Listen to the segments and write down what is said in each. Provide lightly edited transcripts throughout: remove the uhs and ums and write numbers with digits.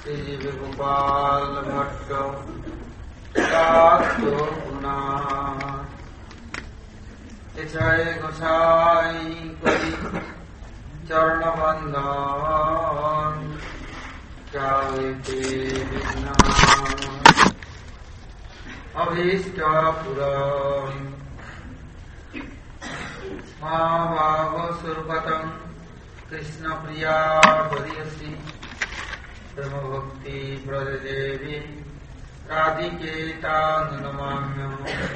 Sri Gopal Bhatto Tato Puna Echai Gosai Kari Charna Bandhan Chaite Vishna Avishta Puram Mahava Surpatam Krishna Priya Variyasi Brahma Bhakti Pradevi Radhiketa Namamyam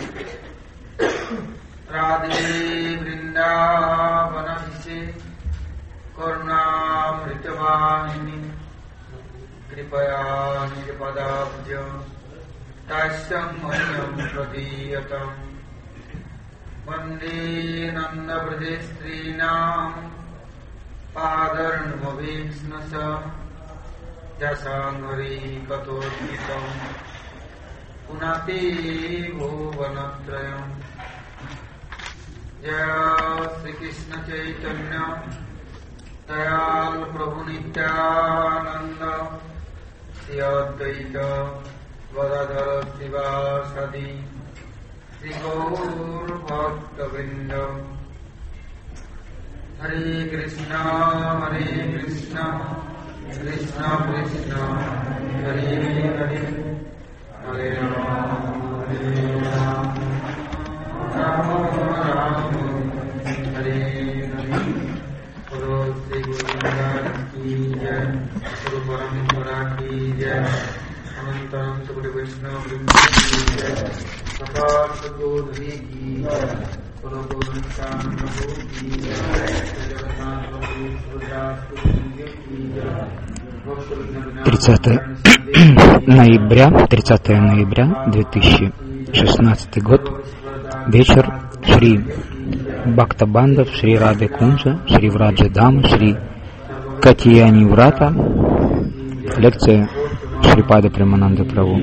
Radhe Vrindavana Vise Karuna Mritavahini Kripaya Nirpadabhyam Tasyam Mayam Pradiyatam Vande Nanda Pradestrinam Padarnavivsnasa Jasangari Katothitam Punati Bhuvanatrayam Jaya Sri Krishna Chaitanya Dayal Prabhu Nityananda Sri Advaita Gadadhara Sivasadi Sri Gaur Bhakta-vrinda Hare Krishna Krishna Krishna Hare Hare Hare Rama Rama Rama Hare Hare Guru Sri Guru Maharaj Ki Jai Guru Parampara Ki Jai Anantaram Sukri Vaishnava Vrinda Ki Jai Sakar Sadhodhani Ki Jai Guru Govind Chandra Prabhu Ki Jai Jagannath Prabhu Sudas Ki Jai 30 ноября 2016 год, вечер, Шри Бхактабандав, Шри Рады Кунджа, Шри Враджа Дама, Шри Катияни Врата, лекция Шрипада Премананда Прабhu.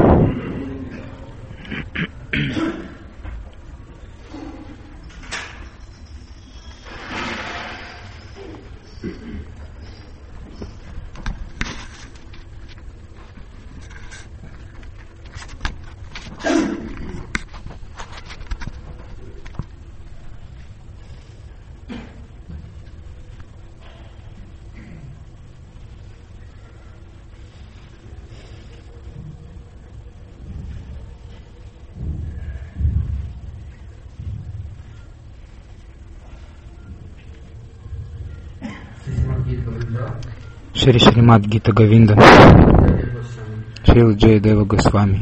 Шри Шримад Гита Говинда, Шрила Джаядева Госвами,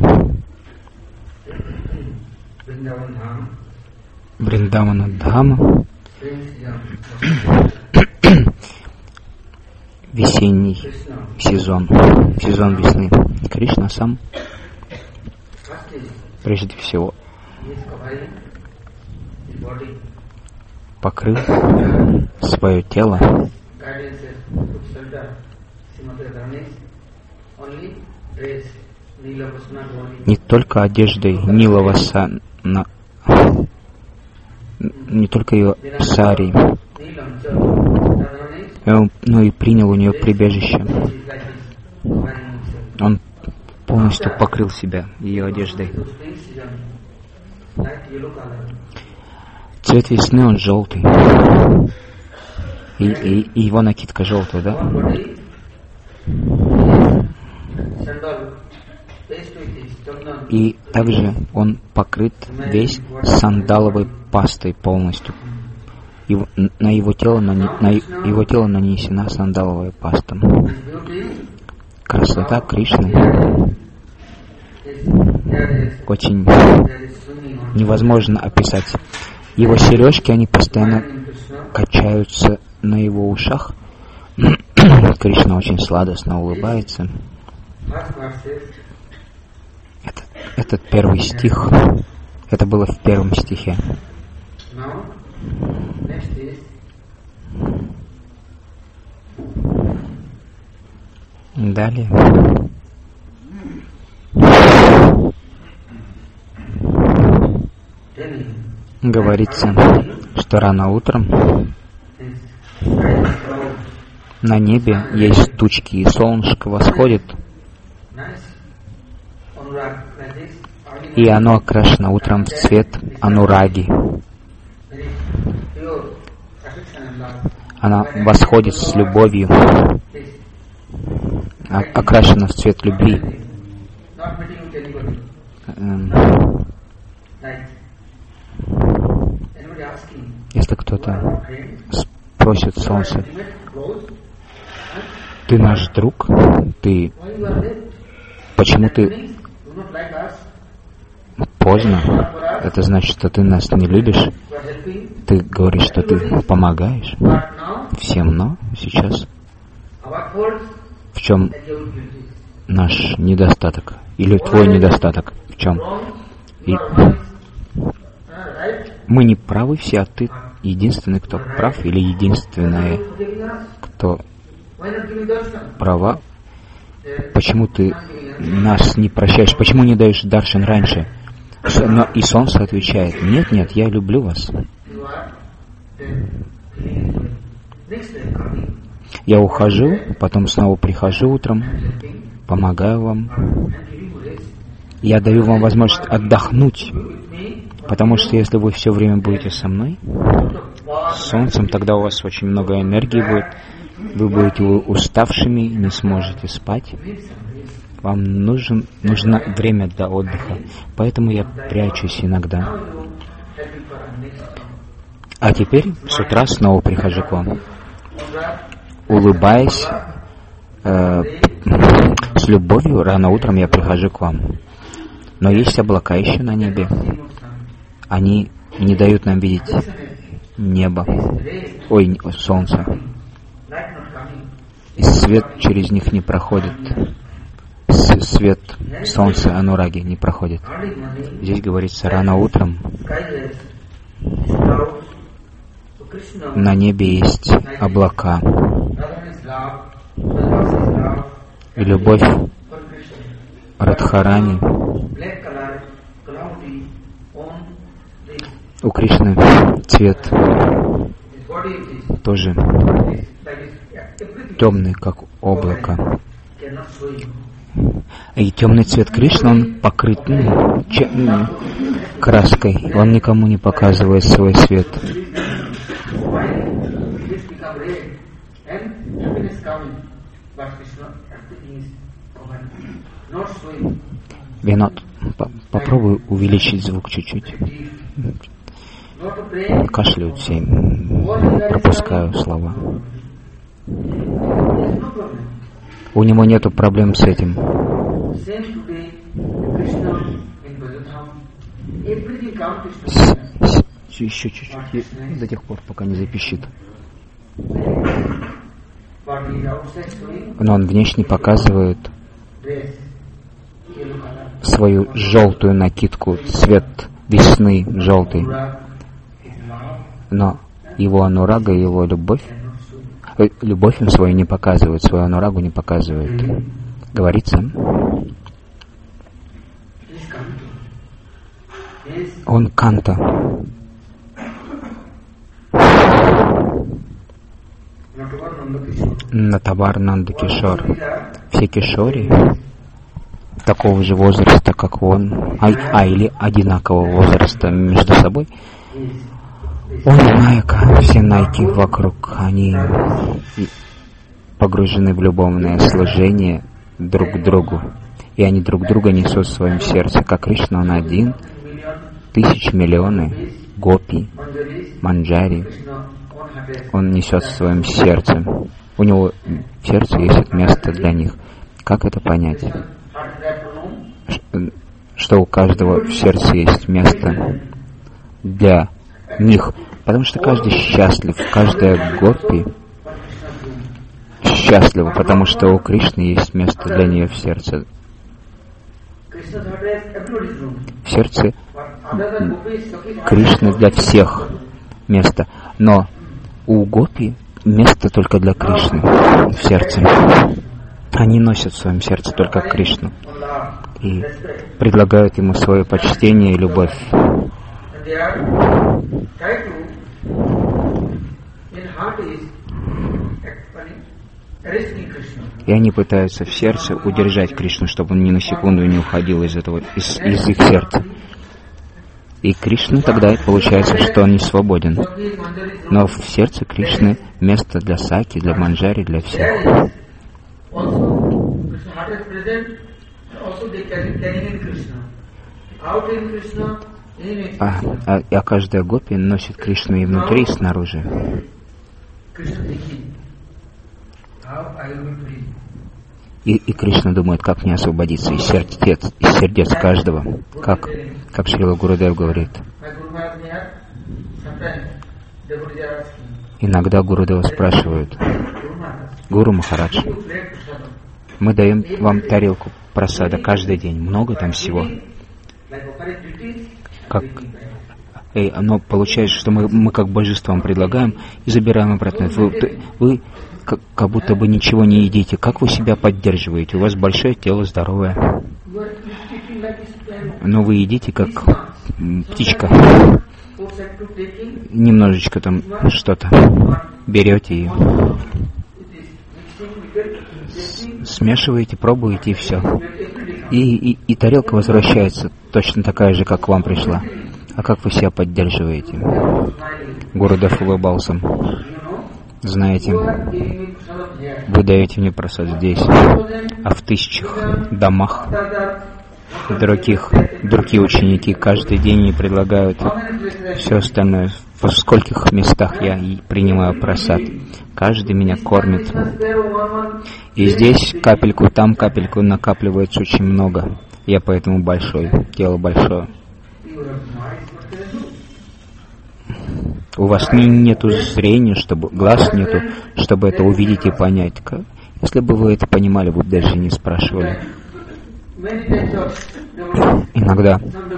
Вриндавана Дхама, весенний сезон весны. Кришна сам, прежде всего, покрыл свое тело не только одеждой Нилавасана, не только ее сари, но и принял у нее прибежище. Он полностью покрыл себя ее одеждой. Цвет весны, он желтый. И его накидка желтая, да? И также он покрыт весь сандаловой пастой полностью. На его тело нанесена сандаловая паста. Красота Кришны очень невозможно описать. Его сережки, они постоянно качаются на его ушах. Кришна очень сладостно улыбается. Этот первый стих, это было в первом стихе. Далее говорится, что рано утром На небе есть тучки, и солнышко восходит, и оно окрашено утром в цвет анураги. Она восходит с любовью, окрашена в цвет любви. Если кто-то спросит солнце: ты наш друг, почему ты поздно? Это значит, что ты нас не любишь. Ты говоришь, что ты помогаешь всем, но сейчас в чем наш недостаток? Или твой недостаток? В чем? И мы не правы все, а ты единственный, кто прав, или единственная, кто права. Почему ты нас не прощаешь? Почему не даешь даршан раньше? Но и солнце отвечает: нет, нет, я люблю вас. Я ухожу, потом снова прихожу утром, помогаю вам. Я даю вам возможность отдохнуть, потому что если вы все время будете со мной, с солнцем, тогда у вас очень много энергии будет, вы будете уставшими, не сможете спать. Вам нужно время для отдыха, поэтому я прячусь иногда. А теперь с утра снова прихожу к вам, улыбаясь, с любовью. Рано утром я прихожу к вам. Но есть облака еще на небе. Они не дают нам видеть небо, солнце. И свет через них не проходит. Свет солнца анураги не проходит. Здесь говорится: рано утром на небе есть облака. И любовь Радхарани. У Кришны цвет тоже темный, как облако. И темный цвет Кришны, он покрыт краской. Он никому не показывает свой свет. Винод, попробуй увеличить звук чуть-чуть. Кашляют все. Пропускаю слова. У него нету проблем с этим. Еще чуть-чуть, до тех пор, пока не запищит. Но он внешне показывает свою желтую накидку, цвет весны желтый. Но его анурага, его любовь он свою не показывает, свою анурагу не показывает. Говорится, он канта. Натавар Нанда Кишор. Все кишори такого же возраста, как он, или одинакового возраста между собой. Он и Найка, все Найки вокруг, они погружены в любовное служение друг к другу. И они друг друга несут в своем сердце. Как Кришна, он один, тысяч, миллионы, гопи, манджари. Он несет в своем сердце. У него в сердце есть место для них. Как это понять? Что у каждого в сердце есть место для них. Потому что каждый счастлив, каждая гопи счастлива, потому что у Кришны есть место для нее в сердце. В сердце Кришны для всех место, но у гопи место только для Кришны в сердце. Они носят в своем сердце только Кришну и предлагают ему свое почтение и любовь. И они пытаются в сердце удержать Кришну, чтобы он ни на секунду не уходил из их сердца. И Кришна тогда получается, что он не свободен. Но в сердце Кришны место для саки, для манджари, для всех. А каждая гопи носит Кришну и внутри, и снаружи. И Кришна думает, как мне освободиться из сердец каждого. Как Шрила Гурудев говорит. Иногда Гурудева спрашивают: Гуру Махарадж, мы даем вам тарелку прасада каждый день. Много там всего. Но получается, что мы как божествам предлагаем и забираем обратно. Вы как будто бы ничего не едите. Как вы себя поддерживаете? У вас большое тело, здоровое. Но вы едите как птичка. Немножечко там что-то берете и смешиваете, пробуете и все. И тарелка возвращается точно такая же, как к вам пришла. А как вы себя поддерживаете? Гурудев улыбался. Знаете, вы даете мне просад здесь, а в тысячах домах другие ученики каждый день мне предлагают все остальное. В скольких местах я принимаю просад. Каждый меня кормит. И здесь капельку, там капельку накапливается очень много. Я поэтому большой, тело большое. У вас нету зрения, глаз нету, чтобы это увидеть и понять. Если бы вы это понимали, вы бы даже не спрашивали. Иногда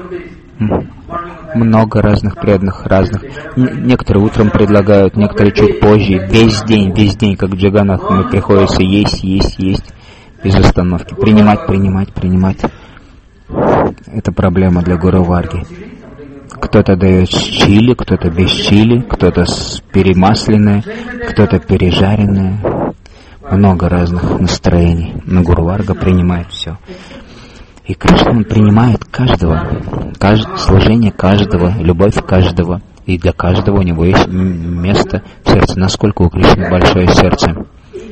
много разных преданных, Некоторые утром предлагают, некоторые чуть позже. Весь день, как Джаганнатх, мне приходится есть, без остановки. Принимать. Это проблема для Гуру Варги. Кто-то дает с чили, кто-то без чили, кто-то перемасленное, кто-то пережаренное. Много разных настроений. Но Гуру Варга принимает все. И Кришна, он принимает каждого, служение каждого, любовь каждого. И для каждого у него есть место в сердце. Насколько у Кришны большое сердце.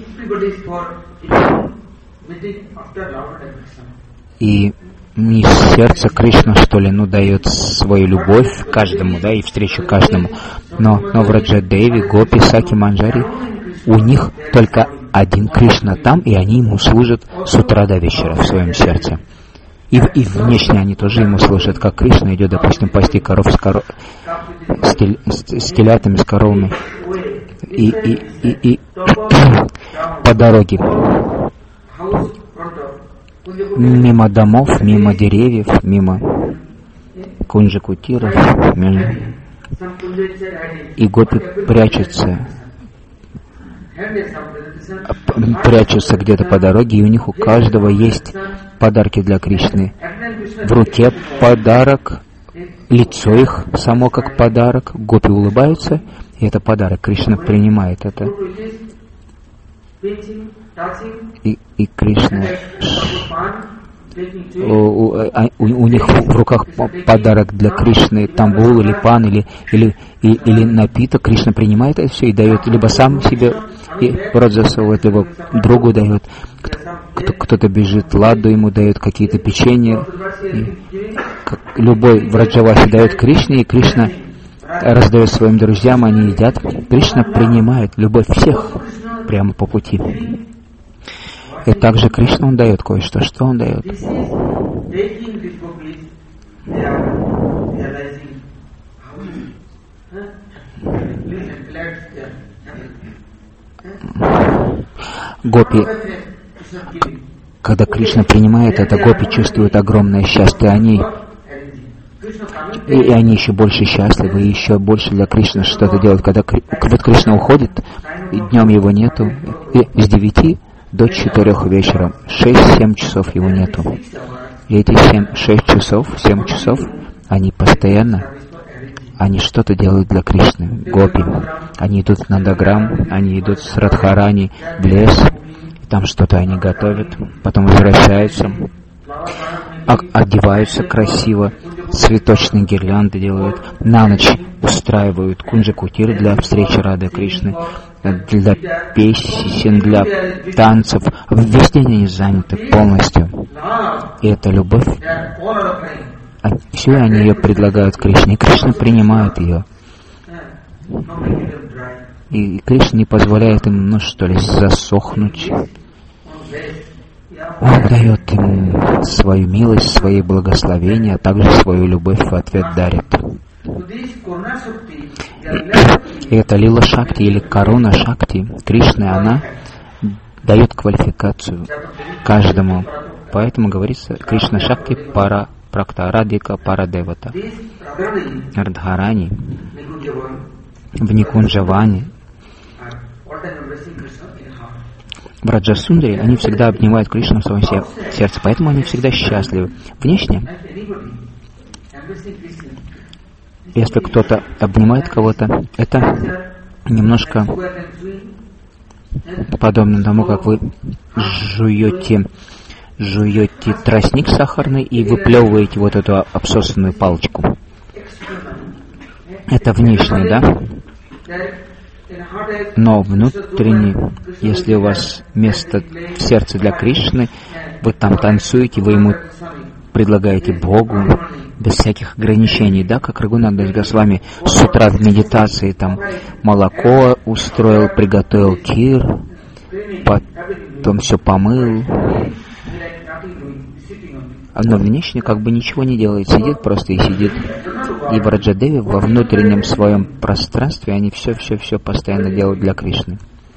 И не сердце Кришна, что ли, дает свою любовь каждому, и встречу каждому. Но в Раджа-Деви, Гопи, Саки, Манджари, у них только один Кришна там, и они ему служат с утра до вечера в своем сердце. И внешне они тоже ему служат, как Кришна идет, допустим, пасти коров с телятами, с коровами. И по дороге мимо домов, мимо деревьев, мимо кунджи-кутиров, и гопи прячутся где-то по дороге, и у них у каждого есть подарки для Кришны. В руке подарок, лицо их само как подарок, гопи улыбаются, и это подарок, Кришна принимает это. И Кришна, у них в руках подарок для Кришны, тамбул или пан, или напиток. Кришна принимает это все и дает, либо сам себе и в рот засовывает, либо другу дает. Кто-то бежит, ладу ему дает, какие-то печенья. Любой Враджаваси дает Кришне, и Кришна раздает своим друзьям, они едят. Кришна принимает любовь всех прямо по пути. И также Кришна, он дает кое-что. Что он дает? Гопи, когда Кришна принимает это, гопи чувствуют огромное счастье. И они еще больше счастливы, и еще больше для Кришны что-то делают. Когда Кришна уходит, и днем его нету, и с 9 до 4 вечера, 6-7 часов его нету. И эти 7 часов, они постоянно они что-то делают для Кришны, гопи. Они идут на Даграм, они идут с Радхарани в лес, там что-то они готовят, потом возвращаются, одеваются красиво, цветочные гирлянды делают, на ночь устраивают кунджа-кутир для встречи Рады Кришны, для песен, для танцев. Весь день они заняты полностью. И эта любовь, все они ее предлагают Кришне, и Кришна принимает ее. И Кришна не позволяет им, засохнуть. Он дает им свою милость, свои благословения, а также свою любовь в ответ дарит. И это Лила Шакти или Корона Шакти Кришны, она дает квалификацию каждому. Поэтому говорится Кришна Шакти Пара Практа Радика Пара Девата. Радхарани в Никунджаване, в Раджасундаре, они всегда обнимают Кришну в своем сердце, поэтому они всегда счастливы. Внешне, если кто-то обнимает кого-то, это немножко подобно тому, как вы жуете тростник сахарный и выплевываете вот эту обсосанную палочку. Это внешне, да? Но внутренне, если у вас место в сердце для Кришны, вы там танцуете, вы ему предлагаете Богу без всяких ограничений, да, как Рагунатдас Госвами с утра в медитации там молоко устроил, приготовил кир, потом все помыл. Но внешне как бы ничего не делает, сидит просто и сидит. И в Раджадеве во внутреннем своем пространстве они все постоянно делают для Кришны.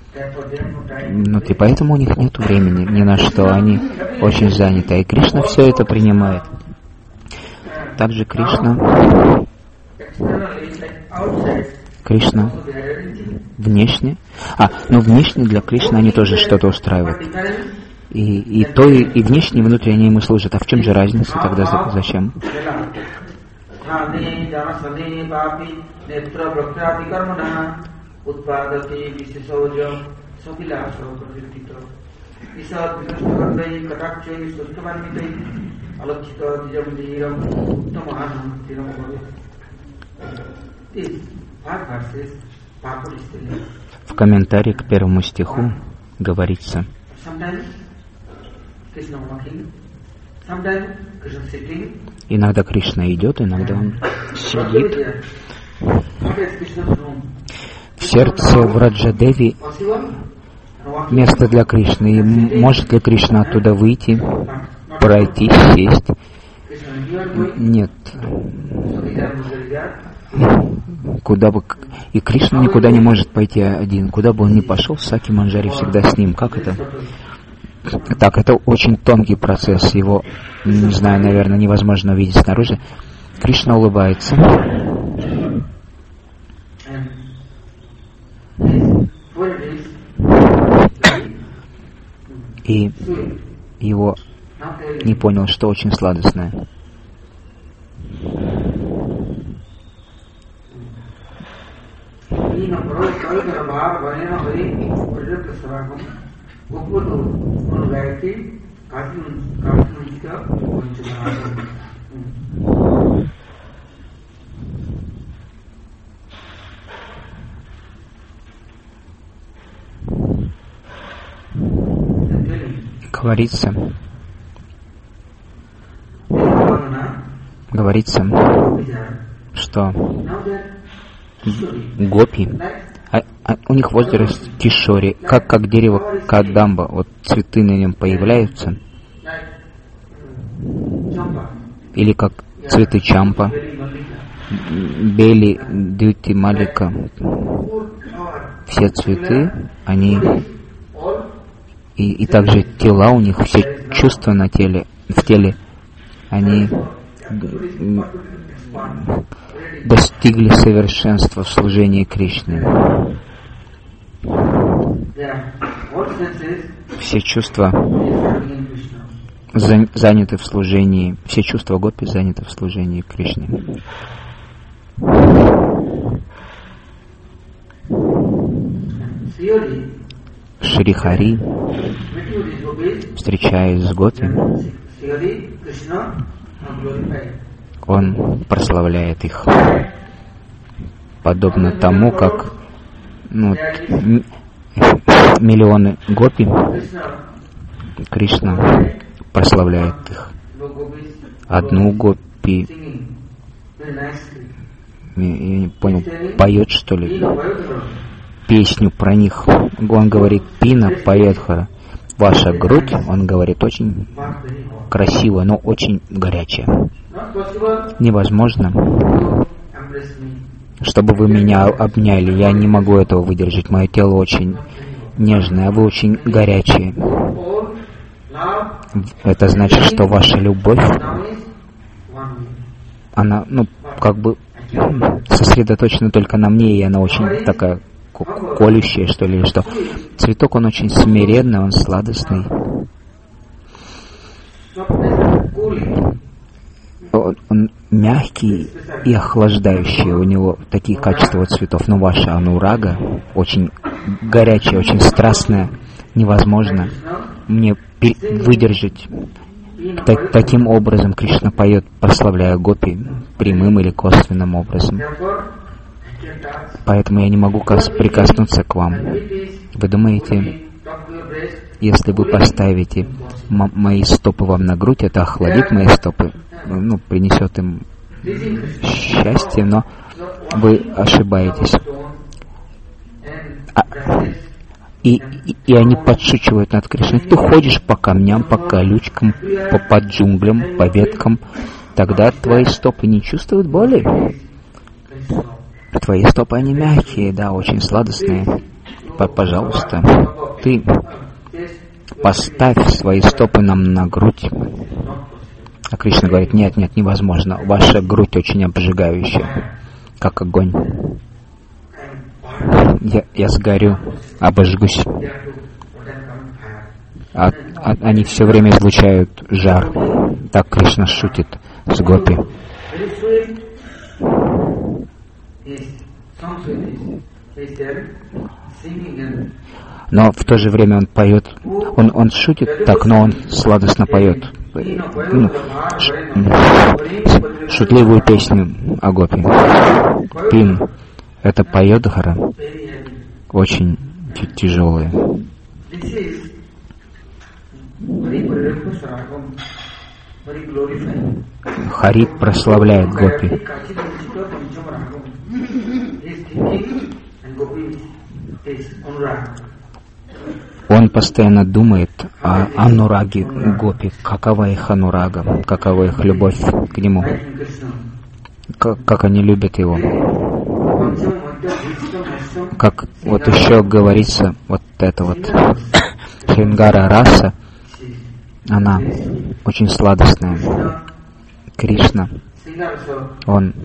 И поэтому у них нет времени ни на что, они очень заняты. И Кришна все это принимает. Также Кришна внешне, внешне для Кришны они тоже что-то устраивают. И внешне, и внутренне ему служат. А в чем же разница тогда? Зачем? В комментарии к первому стиху говорится: иногда Кришна идет, иногда он сидит. В сердце в Раджадеви место для Кришны. И может ли Кришна оттуда выйти, пройти, сесть? Нет. И Кришна никуда не может пойти один. Куда бы он ни пошел, Саки Манджари всегда с ним. Как это? Так, это очень тонкий процесс. Его, не знаю, наверное, невозможно увидеть снаружи. Кришна улыбается. И его не понял, что очень сладостное. Говорится, что гопи, у них возраст кишори, как дерево кадамба, вот цветы на нем появляются, или как цветы чампа, бели, дюти, малика, все цветы, они, и также тела у них, все чувства в теле, они достигли совершенства в служении Кришне. Все чувства заняты в служении, все чувства гопи заняты в служении Кришне. Шри Хари, встречаясь с гопи, он прославляет их, подобно тому, как миллионы гопи, Кришна прославляет их. Одну гопи, я не понял, поет, что ли, песню про них. Он говорит, Пина Паветхара. Ваша грудь, он говорит, очень красивая, но очень горячая. Невозможно, чтобы вы меня обняли. Я не могу этого выдержать. Мое тело очень нежное, а вы очень горячие. Это значит, что ваша любовь, она, как бы сосредоточена только на мне, и она очень такая колющая, что ли, или что. Цветок, он очень смиренный, он сладостный. Он мягкий и охлаждающий. У него такие качества цветов. Но ваша анурага очень горячая, очень страстная. Невозможно мне выдержать. Таким образом Кришна поет, прославляя гопи, прямым или косвенным образом. Поэтому я не могу прикоснуться к вам. Вы думаете, если вы поставите мои стопы вам на грудь, это охладит мои стопы, принесет им счастье, но вы ошибаетесь. И они подшучивают над Кришной. Ты ходишь по камням, по колючкам, по джунглям, по веткам, тогда твои стопы не чувствуют боли. Твои стопы, они мягкие, да, очень сладостные. Пожалуйста, ты поставь свои стопы нам на грудь. А Кришна говорит, нет, невозможно. Ваша грудь очень обжигающая, как огонь. Я сгорю, обожгусь. Они все время излучают жар. Так Кришна шутит с гопи. Но в то же время он поет, он шутит так, но он сладостно поет. Шутливую песню о гопи. Пин, это Паветхара, очень тяжелая. Хари прославляет гопи. Он постоянно думает о анураге гопи, какова их анурага, какова их любовь к нему, как они любят его. Как вот еще говорится, вот это вот Шрингара раса, она очень сладостная. Кришна, он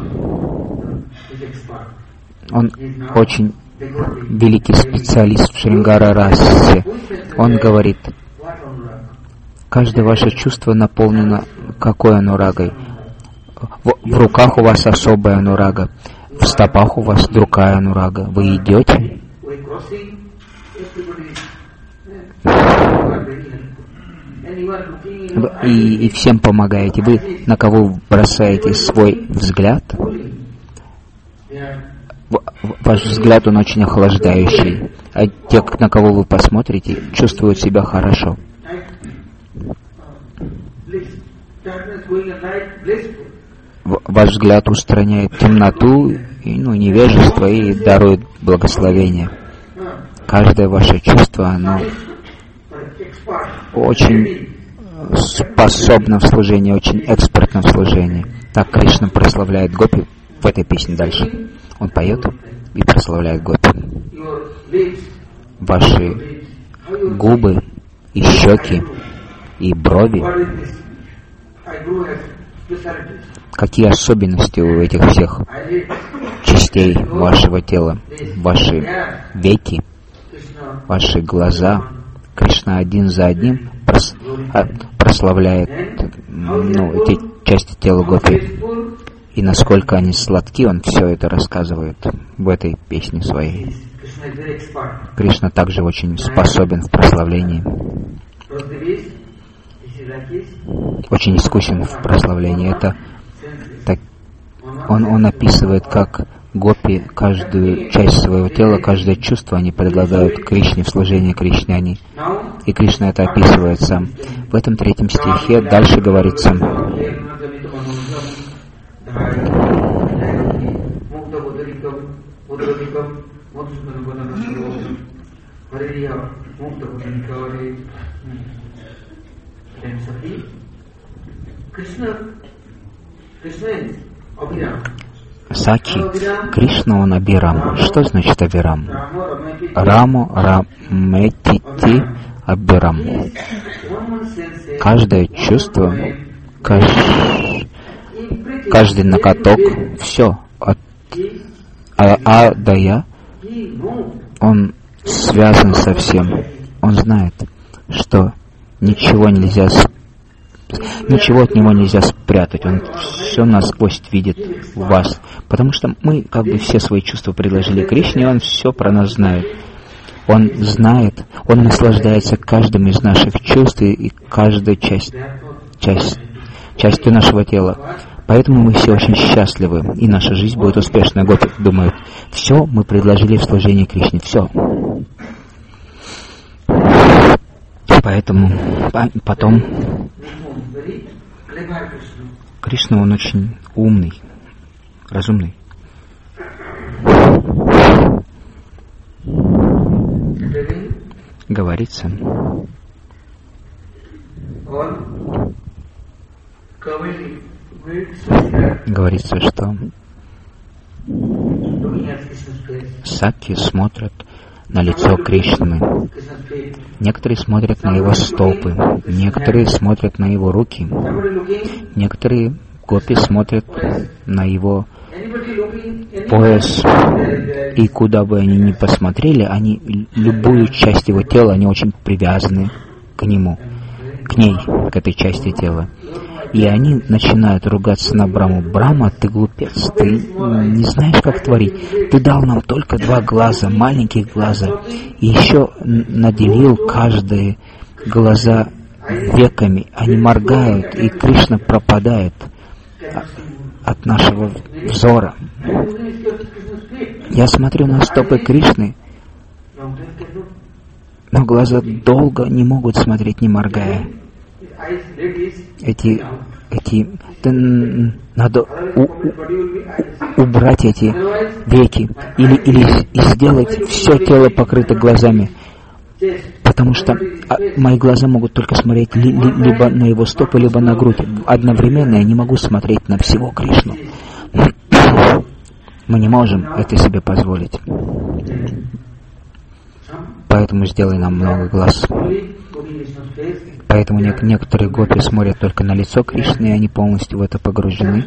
очень великий специалист в Шрингара расе. Он говорит, каждое ваше чувство наполнено какой анурагой. В руках у вас особая анурага, в стопах у вас другая анурага. Вы идете, и всем помогаете. Вы на кого бросаете свой взгляд? Ваш взгляд, он очень охлаждающий. А те, на кого вы посмотрите, чувствуют себя хорошо. Ваш взгляд устраняет темноту и невежество и дарует благословение. Каждое ваше чувство, оно очень способно в служении, очень экспертно в служении. Так Кришна прославляет гопи в этой песне дальше. Он поет и прославляет гопи. Ваши губы и щеки и брови. Какие особенности у этих всех частей вашего тела? Ваши веки, ваши глаза. Кришна один за одним прославляет эти части тела гопи. И насколько они сладки, он все это рассказывает в этой песне своей. Кришна также очень способен в прославлении, очень искусен в прославлении. Это так, он описывает, как гопи каждую часть своего тела, каждое чувство они предлагают Кришне в служении Кришне. И Кришна это описывает сам. В этом 3 стихе дальше говорится: Саки, Кришна он Абирам. Что значит Абирам? Раму Раметити Абирам. Каждое чувство, каждый ноготок, все от А до Я, он связан со всем. Он знает, что ничего от него нельзя спрятать. Он все насквозь видит в вас. Потому что мы как бы все свои чувства предложили Кришне, и он все про нас знает. Он знает, он наслаждается каждым из наших чувств и каждой частью нашего тела. Поэтому мы все очень счастливы, и наша жизнь будет успешной. Гопи думают, все мы предложили в служении Кришне, все. Поэтому потом Кришна, он очень умный, разумный. Говорится, что Саки смотрят на лицо Кришны. Некоторые смотрят на его стопы, некоторые смотрят на его руки, некоторые гопи смотрят на его пояс. И куда бы они ни посмотрели, они любую часть его тела, они очень привязаны к нему, к ней, к этой части тела. И они начинают ругаться на Браму. Брама, ты глупец, ты не знаешь, как творить. Ты дал нам только 2 глаза, маленьких глаза, и еще наделил каждые глаза веками. Они моргают, и Кришна пропадает от нашего взора. Я смотрю на стопы Кришны, но глаза долго не могут смотреть, не моргая. Надо убрать эти веки или сделать все тело покрыто глазами, потому что мои глаза могут только смотреть либо на его стопы, либо на грудь. Одновременно я не могу смотреть на всего Кришну. Мы не можем это себе позволить. Поэтому сделай нам много глаз. Поэтому некоторые гопи смотрят только на лицо Кришны, и они полностью в это погружены.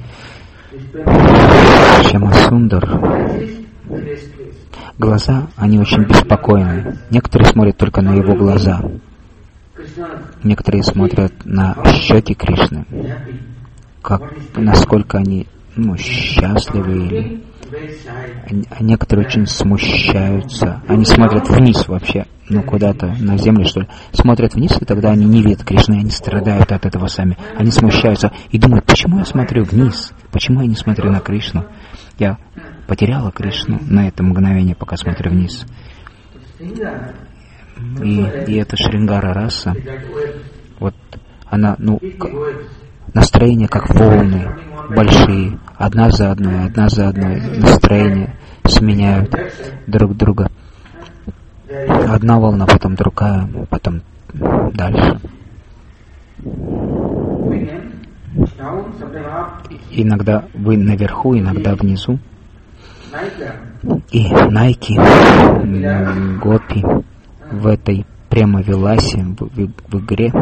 Шьямасундар. Глаза, они очень беспокойны. Некоторые смотрят только на его глаза. Некоторые смотрят на щеки Кришны, насколько они счастливы. А некоторые очень смущаются. Они смотрят вниз вообще, куда-то на землю, что ли. Смотрят вниз, и тогда они не видят Кришны, они страдают от этого сами. Они смущаются и думают, почему я смотрю вниз? Почему я не смотрю на Кришну? Я потеряла Кришну на это мгновение, пока смотрю вниз. И эта Шрингара раса, вот она, настроение как волны большие, одна за одной, настроение сменяют друг друга. Одна волна, потом другая, потом дальше. Иногда вы наверху, иногда внизу. И найки, гопи в этой прямо-виласе, в игре,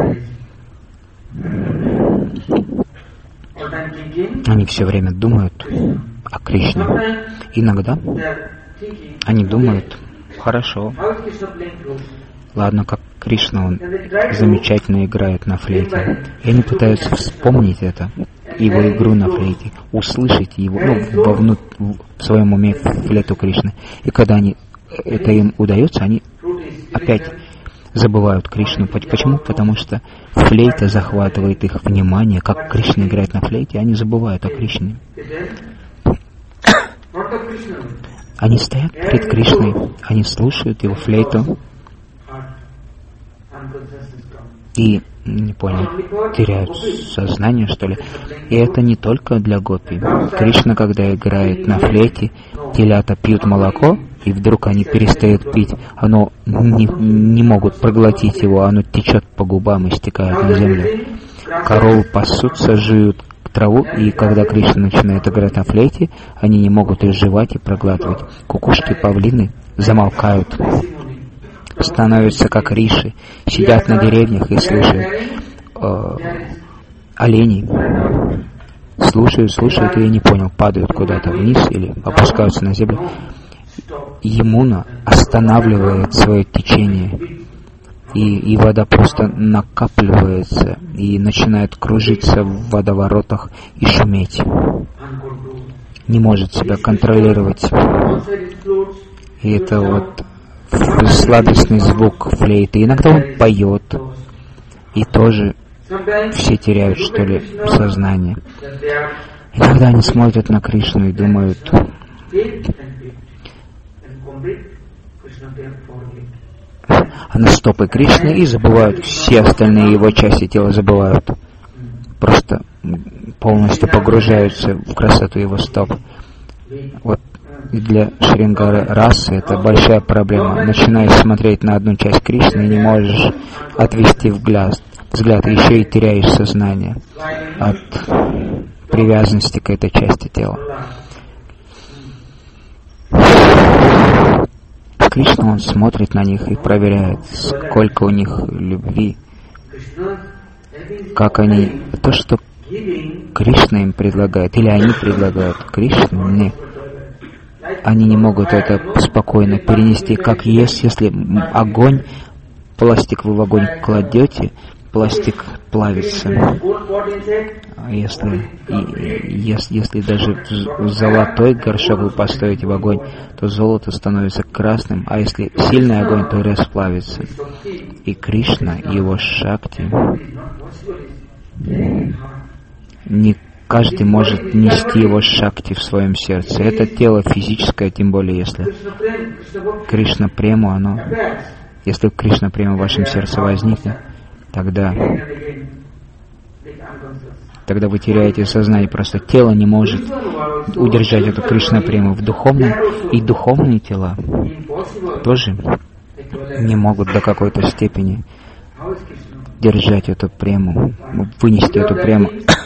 они все время думают о Кришне. Иногда они думают, хорошо, ладно, как Кришна, он замечательно играет на флейте. И они пытаются вспомнить это, его игру на флейте, услышать его, в своем уме флейту Кришны. И когда они это им удается, они опять забывают Кришну. Почему? Потому что флейта захватывает их внимание. Как Кришна играет на флейте, они забывают о Кришне. Они стоят перед Кришной, они слушают его флейту и, не понял, теряют сознание, что ли. И это не только для гопи. Кришна, когда играет на флейте, телята пьют молоко, и вдруг они перестают пить. Оно не могут проглотить его, оно течет по губам и стекает на землю. Коровы пасутся, жуют траву, и когда Кришна начинает играть на флейте, они не могут ее жевать и проглатывать. Кукушки, павлины замолкают, становятся как риши, сидят на деревнях и слушают оленей. Слушают, и я не понял, падают куда-то вниз или опускаются на землю. Ямуна останавливает свое течение, и вода просто накапливается и начинает кружиться в водоворотах и шуметь. Не может себя контролировать. И это вот сладостный звук флейты. Иногда он поет, и тоже все теряют, что ли, сознание. Иногда они смотрят на Кришну и думают: а на стопы Кришны, и забывают все остальные его части тела, забывают. Просто полностью погружаются в красоту его стоп. Вот и для Шрингара расы это большая проблема. Начинаешь смотреть на одну часть Кришны и не можешь отвести взгляд, еще и теряешь сознание от привязанности к этой части тела. Кришна, он смотрит на них и проверяет, сколько у них любви, как они, то, что Кришна им предлагает, или они предлагают Кришне, они не могут это спокойно перенести, как если огонь, пластик вы в огонь кладете, пластик плавится. Если даже золотой горшок вы поставите в огонь, то золото становится красным, а если сильный огонь, то расплавится. И Кришна, его шакти, не каждый может нести его шакти в своем сердце. Это тело физическое, тем более если Кришна прему, если Кришна прему в вашем сердце возникнет, тогда вы теряете сознание, просто тело не может удержать эту Кришна прему. В духовные тела тоже не могут до какой-то степени держать эту прему, вынести эту прему.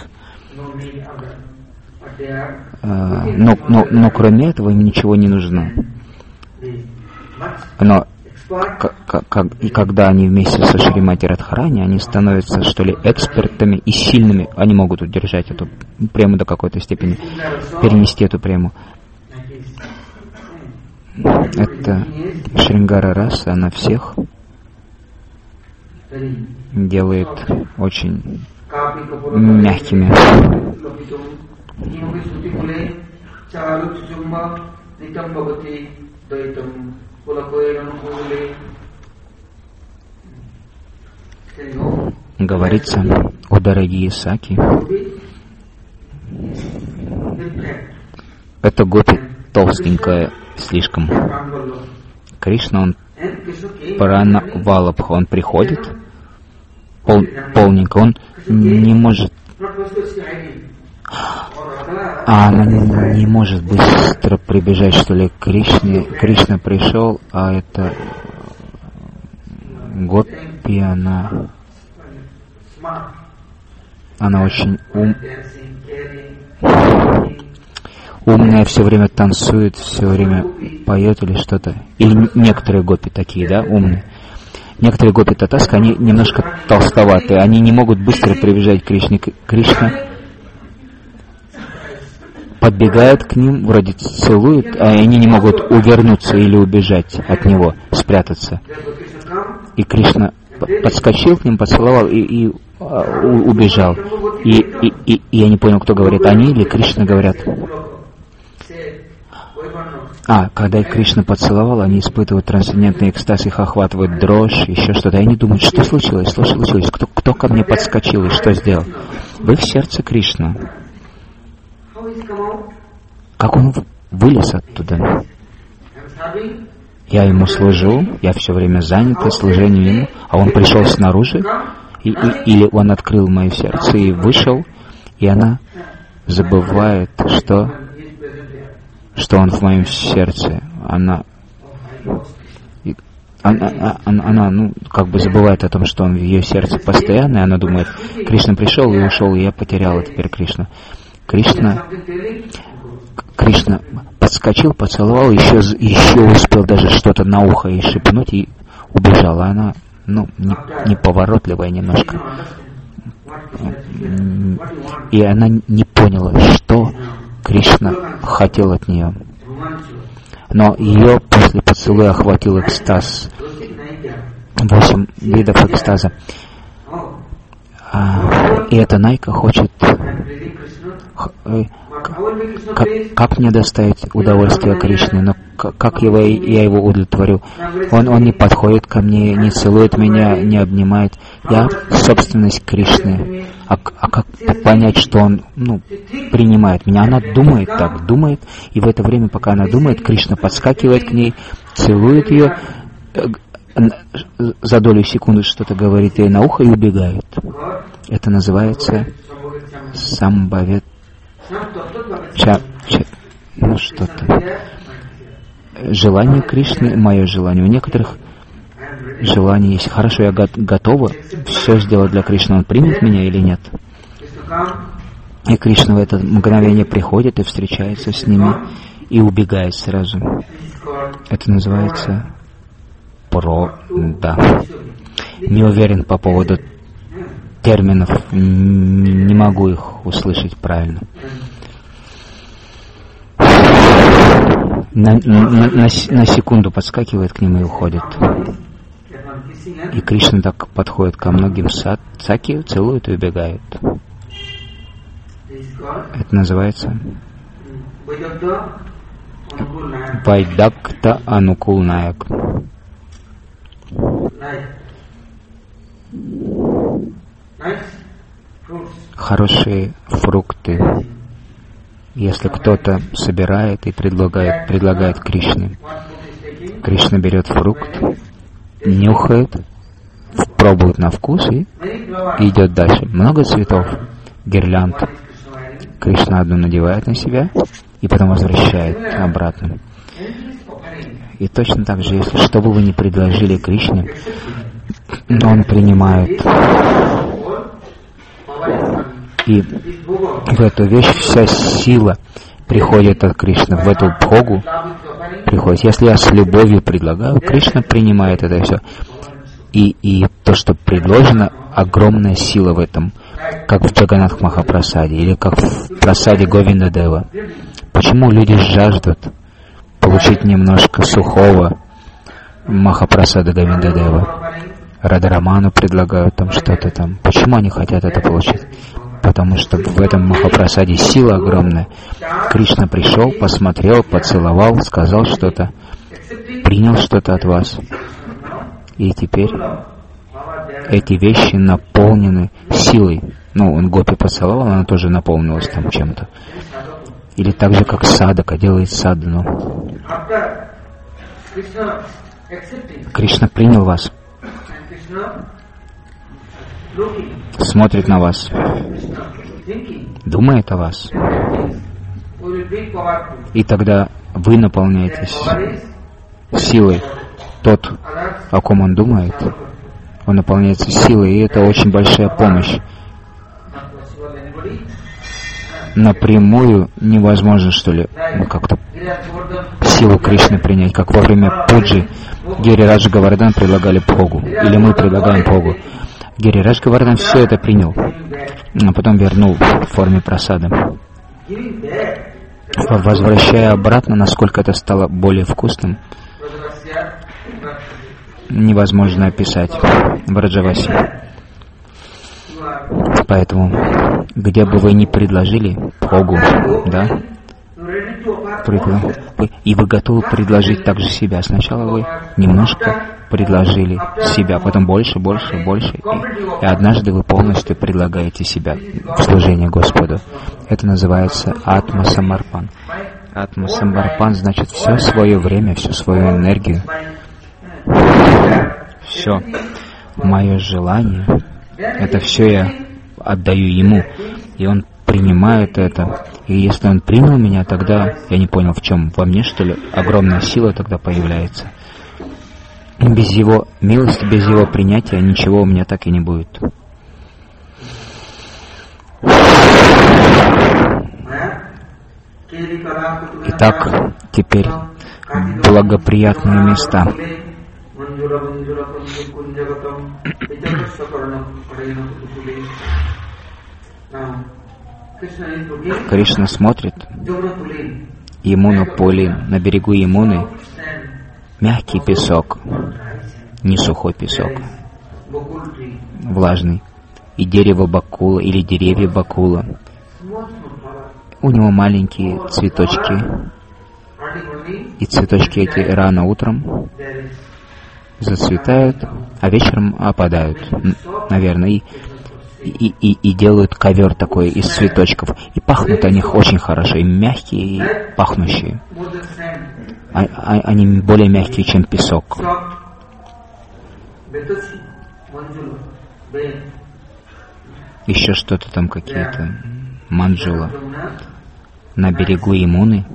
Но кроме этого им ничего не нужно. Но и когда они вместе со Шримати Радхарани, они становятся, что ли, экспертами и сильными, они могут удержать эту прему до какой-то степени, перенести эту прему. Это Шрингара раса, она всех делает очень мягкими. Говорится: о дорогие саки, эта гопи толстенькая слишком. Кришна, он Прана Валабха, он приходит полненько, он не может, она не может быстро прибежать, что ли, к Кришне. Кришна пришел, а это гопи, она очень умная, все время танцует, все время поет или что-то. Или некоторые гопи такие, да, умные. Некоторые гопи татаска, они немножко толстоватые, они не могут быстро прибежать к Кришне. Кришна подбегает к ним, вроде целует, а они не могут увернуться или убежать от него, спрятаться. И Кришна подскочил к ним, поцеловал и убежал. И я не понял, кто говорит, они или Кришна говорят. Когда их Кришна поцеловал, они испытывают трансцендентный экстаз, их охватывает дрожь, еще что-то. И они думают, что случилось, кто ко мне подскочил и что сделал. Вы в сердце Кришны. Как он вылез оттуда? Я ему служу, я все время занят служением ему, а он пришел снаружи, или он открыл мое сердце и вышел, и она забывает, что он в моем сердце. Она забывает о том, что он в ее сердце постоянно, и она думает, Кришна пришел и ушел, и я потеряла теперь Кришну. Кришна подскочил, поцеловал, еще успел даже что-то на ухо ей шепнуть и убежал. Она, неповоротливая немножко. И она не поняла, что Кришна хотел от нее. Но ее после поцелуя охватил экстаз. 8 видов экстаза. И эта Найка хочет... Как мне доставить удовольствие Кришне? Но как я его удовлетворю? Он не подходит ко мне, не целует меня, не обнимает. Я собственность Кришны. А как понять, что он принимает меня? Она думает, и в это время, пока она думает, Кришна подскакивает к ней, целует ее, за долю секунды что-то говорит ей на ухо и убегает. Это называется самбавет. Что-то. Желание Кришны, мое желание. У некоторых желаний есть. Хорошо, я готова все сделать для Кришны. Он примет меня или нет? И Кришна в это мгновение приходит и встречается с ними и убегает сразу. Это называется Не уверен по поводу терминов, не могу их услышать правильно. На секунду подскакивает к ним и уходит. И Кришна так подходит ко многим саки, целует и убегает. Это называется Вайдакта Анукул Наяк. Хорошие фрукты. Если кто-то собирает и предлагает Кришне, Кришна берет фрукт, нюхает, пробует на вкус и идет дальше. Много цветов, гирлянд. Кришна одну надевает на себя и потом возвращает обратно. И точно так же, если что бы вы ни предложили Кришне, он принимает. И в эту вещь вся сила приходит от Кришны, в эту бхогу приходит. Если я с любовью предлагаю, Кришна принимает это все. И то, что предложено, огромная сила в этом, как в Джаганнатх Махапрасаде или как в прасаде Говинда Дева. Почему люди жаждут получить немножко сухого Махапрасада Говинда Дева? Радхараману предлагают там что-то там. Почему они хотят это получить? Потому что в этом Махапрасаде сила огромная. Кришна пришел, посмотрел, поцеловал, сказал что-то, принял что-то от вас. И теперь эти вещи наполнены силой. Он гопи поцеловал, она тоже наполнилась там чем-то. Или так же, как садака делает садхану. Кришна принял вас. Смотрит на вас, думает о вас, и тогда вы наполняетесь силой. Тот, о ком он думает, он наполняется силой, и это очень большая помощь. Напрямую невозможно, что ли, как-то силу Кришны принять, как во время пуджи Гирирадж Говардхан предлагали бхогу, или мы предлагаем бхогу. Гирирадж Говардхан все это принял, а потом вернул в форме прасада, возвращая обратно, насколько это стало более вкусным, невозможно описать в Раджавасе. Поэтому, где бы вы ни предложили бхогу, да, и вы готовы предложить также себя. Сначала вы немножко предложили себя, потом больше, и однажды вы полностью предлагаете себя в служение Господу. Это называется атма-самарпан. Атма-самарпан значит все свое время, всю свою энергию, все мое желание, это все я отдаю Ему, и Он принимает это. И если Он принял меня, тогда я не понял, в чем, во мне, что ли, огромная сила тогда появляется. Без Его милости, без Его принятия ничего у меня так и не будет. Итак, теперь благоприятные места. Кришна смотрит Ямуна поле, на берегу Ямуны мягкий песок, не сухой песок, влажный, и дерево бакула или деревья бакула. У него маленькие цветочки, и цветочки эти рано утром зацветают, а вечером опадают, наверное, и делают ковер такой из цветочков. И пахнут они очень хорошо, и мягкие, и пахнущие. Они более мягкие, чем песок. Еще что-то там какие-то. Манджула. На берегу Ямуны.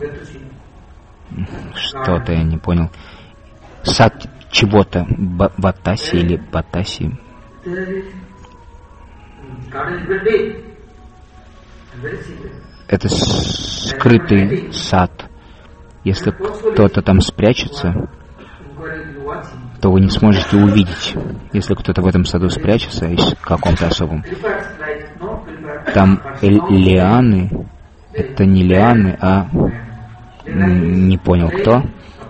Что-то я не понял. Сад чего-то. Ватаси или Батаси. Это скрытый сад. Если кто-то там спрячется, то вы не сможете увидеть. Если кто-то в этом саду спрячется, в каком-то особом, там лианы, это не лианы, а не понял кто.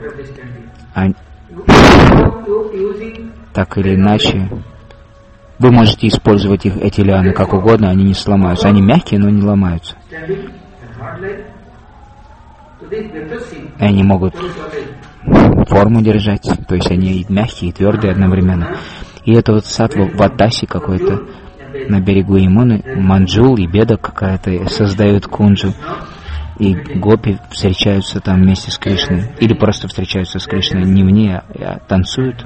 Так или иначе, вы можете использовать эти лианы как угодно, они не сломаются. Они мягкие, но не ломаются. И они могут форму держать, то есть они мягкие и твердые одновременно. И это вот сад в Атасе какой-то, на берегу Ямуны, Манджул и Беда какая-то создают кунджу. И гопи встречаются там вместе с Кришной. Или просто встречаются с Кришной не в ней, а танцуют.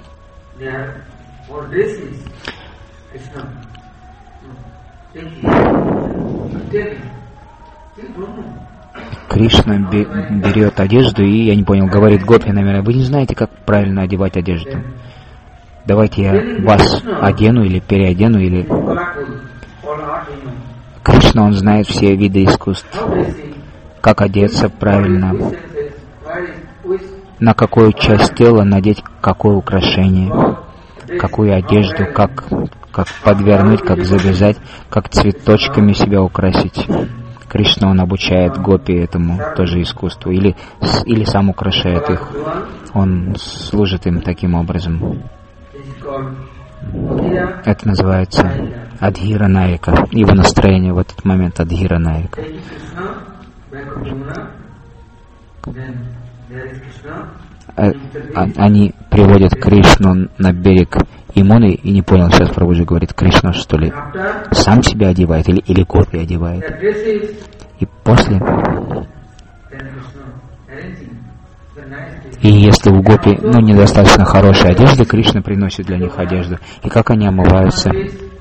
Кришна берет одежду и, я не понял, говорит гопи, наверное, вы не знаете, как правильно одевать одежду. Давайте я вас одену или переодену, или... Кришна, он знает все виды искусств. Как одеться правильно, на какую часть тела надеть какое украшение, какую одежду, как подвернуть, как завязать, как цветочками себя украсить. Кришна, он обучает гопи этому тоже искусству, или сам украшает их. Он служит им таким образом. Это называется Адхиранайка. Его настроение в этот момент Адхиранайка. Они приводят Кришну на берег Ямуны, и не понял, сейчас Прабхуджи говорит, Кришна что ли сам себя одевает или гопи одевает. И после... И если у гопи недостаточно хорошей одежды, Кришна приносит для них одежду. И как они омываются?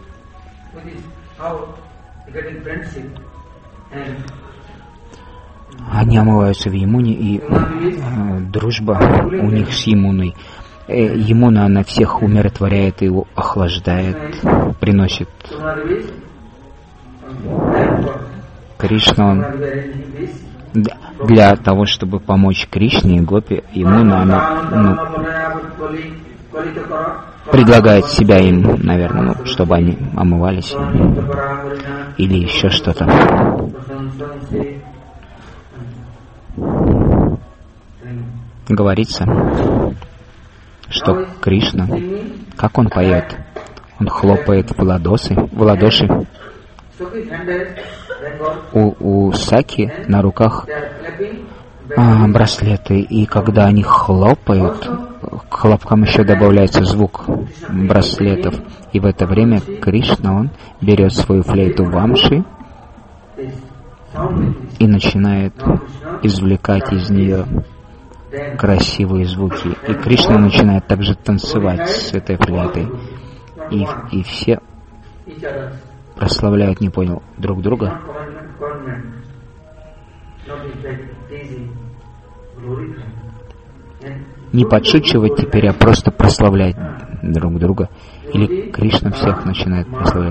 Они омываются в Ямуне, и дружба у них с Ямуной. Ямуна, она всех умиротворяет и охлаждает, приносит. Кришна, он для того, чтобы помочь Кришне и гопи, Ямуна, она предлагает себя им, наверное, чтобы они омывались или еще что-то. Говорится, что Кришна, как он поет, он хлопает в ладоши. У Саки на руках браслеты, и когда они хлопают, к хлопкам еще добавляется звук браслетов, и в это время Кришна, он берет свою флейту вамши и начинает извлекать из нее красивые звуки. И Кришна начинает также танцевать с этой флейтой. И все прославляют, не понял, друг друга. Не подшучивать теперь, а просто прославлять друг друга. Или Кришна всех начинает прославлять.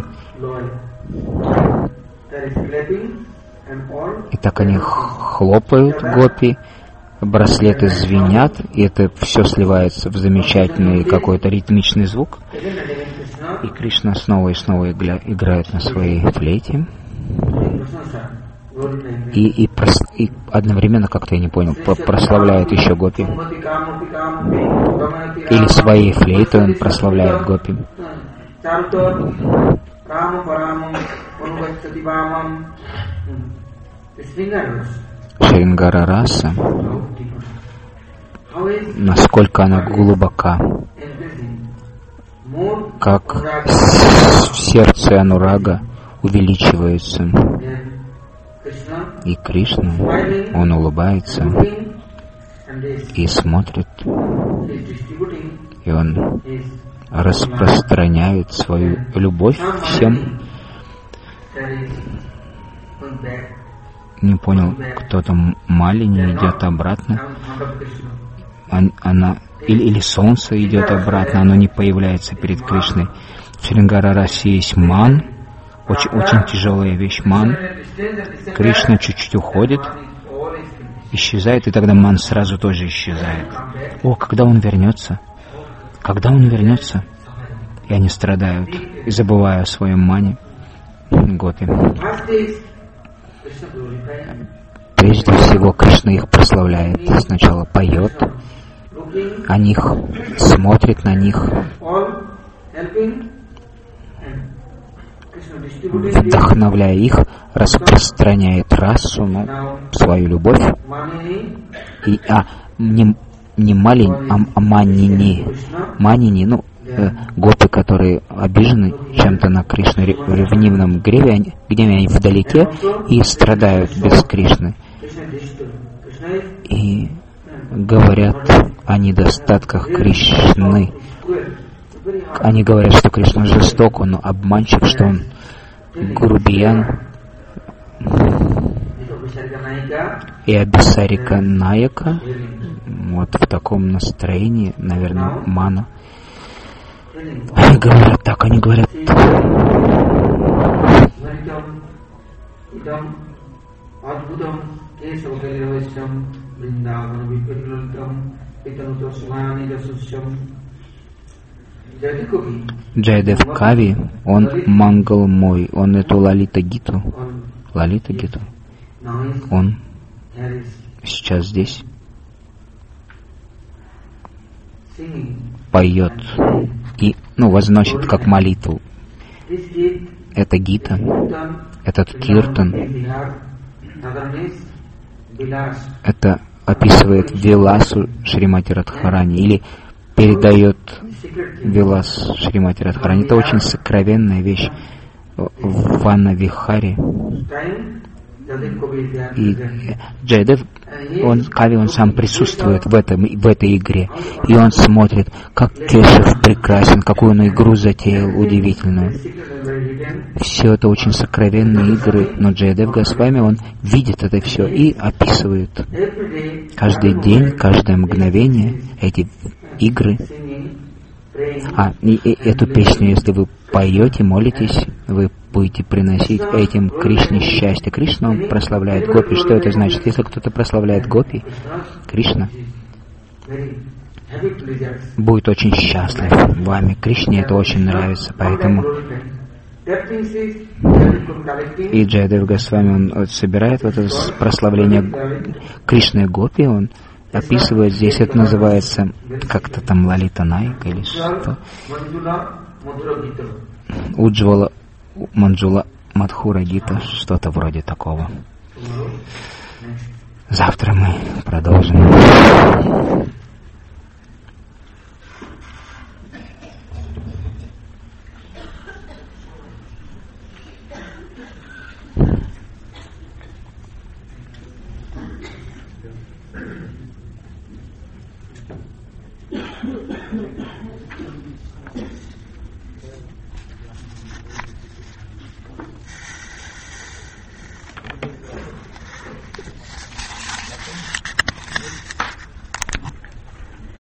И так они хлопают, гопи, браслеты звенят, и это все сливается в замечательный какой-то ритмичный звук. И Кришна снова и снова играет на своей флейте. И одновременно, как-то я не понял, прославляет еще гопи. Или своей флейтой он прославляет гопи. Шрингара раса, насколько она глубока, как в сердце анурага увеличивается. И Кришна, он улыбается и смотрит, и он распространяет свою любовь всем. Не понял, кто-то Малини идет обратно. Она или солнце идет обратно, оно не появляется перед Кришной. В Шрингара расе есть ман, очень тяжелая вещь, ман. Кришна чуть-чуть уходит, исчезает, и тогда ман сразу тоже исчезает. О, когда он вернется? Когда он вернется? И они страдают, и забывая о своем мане. Гопи. Прежде всего, Кришна их прославляет. Сначала поет о них, смотрит на них, вдохновляя их, распространяет расу, свою любовь. И, не малень, а манини. Манини, гопи, которые обижены чем-то на Кришну, в ревнивном гневе они вдалеке и страдают без Кришны. И говорят о недостатках Кришны. Они говорят, что Кришна жесток, он обманщик, что он грубиян. И Абисарика Наяка, вот в таком настроении, наверное, мана. Они говорят так, они говорят. Джайдев Кави, он мангал мой, он эту Лалита Гиту, он сейчас здесь поет и, возносит как молитву. Это Гита, этот Киртан, это описывает Виласу Шримати Радхарани или передает Вилас Шримати Радхарани. Это очень сокровенная вещь в Ванна Вихаре. И Джайдев, он сам присутствует в этой игре. И он смотрит, как Кешев прекрасен, какую он игру затеял удивительную. Все это очень сокровенные игры, но Джайдев Госвами, он видит это все и описывает. Каждый день, каждое мгновение эти игры. И эту песню, если вы поете, молитесь, вы будете приносить этим Кришне счастье. Кришна, он прославляет гопи. Что это значит? Если кто-то прославляет гопи, Кришна будет очень счастлив вами. Кришне это очень нравится, поэтому и Джайдев Госвами, он собирает вот это прославление Кришны гопи, он описывает здесь, это называется как-то там Лалита Найка или что. Уджвала Манджула Мадхура Гита, что-то вроде такого. Завтра мы продолжим.